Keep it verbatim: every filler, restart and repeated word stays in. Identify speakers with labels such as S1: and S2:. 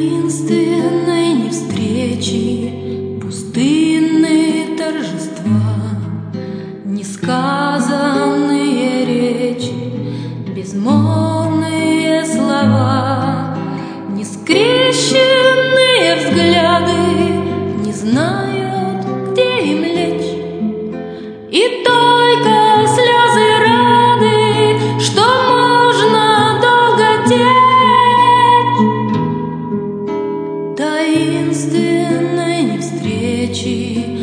S1: таинственной не встречи, пустынные торжества, несказанные речи, безмолвные слова, нескрещенные взгляды не знают, где им лечь, и только слезы рады, что можно долго течь. Таинственной не встречи,